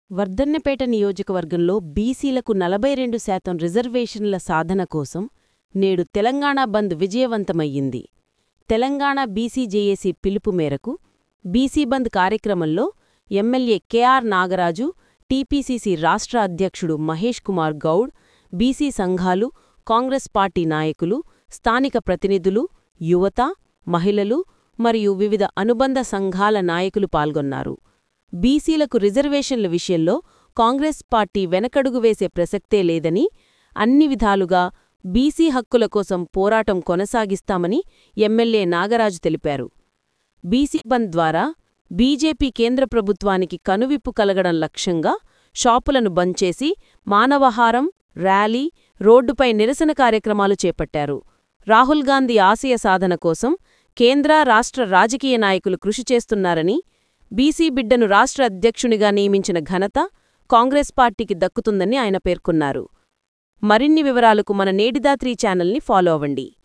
వర్ధన్నపేట నియోజకవర్గంలో బీసీలకు 42% రిజర్వేషన్ల సాధన కోసం నేడు తెలంగాణ బంద్ విజయవంతమయ్యింది. తెలంగాణ బీసీ జేఏసీ పిలుపు మేరకు బీసీ బంద్ కార్యక్రమంలో ఎమ్మెల్యే కెఆర్ నాగరాజు, టీపీసీసీ రాష్ట్ర అధ్యక్షుడు మహేష్ కుమార్ గౌడ్, బీసీ సంఘాలు, కాంగ్రెస్ పార్టీ నాయకులు, స్థానిక ప్రతినిధులు, యువత, మహిళలు మరియు వివిధ అనుబంధ సంఘాల నాయకులు పాల్గొన్నారు. బీసీలకు రిజర్వేషన్ల విషయంలో కాంగ్రెస్ పార్టీ వెనకడుగు వేసే ప్రసక్తే లేదని, అన్ని విధాలుగా బీసీ హక్కుల కోసం పోరాటం కొనసాగిస్తామని ఎమ్మెల్యే నాగరాజు తెలిపారు. బీసీ బంద్ ద్వారా బీజేపీ కేంద్ర ప్రభుత్వానికి కనువిప్పు కలగడం లక్ష్యంగా షాపులను బంద్ చేసి మానవహారం, ర్యాలీ, రోడ్డుపై నిరసన కార్యక్రమాలు చేపట్టారు. రాహుల్ గాంధీ ఆశయ సాధన కోసం కేంద్ర, రాష్ట్ర రాజకీయ నాయకులు కృషి చేస్తున్నారని, బీసీ బిడ్డను రాష్ట్ర అధ్యక్షునిగా నియమించిన ఘనత కాంగ్రెస్ పార్టీకి దక్కుతుందని ఆయన పేర్కొన్నారు. మరిన్ని వివరాలకు మన నేటిదాత్రి ఛానల్ని ఫాలో అవ్వండి.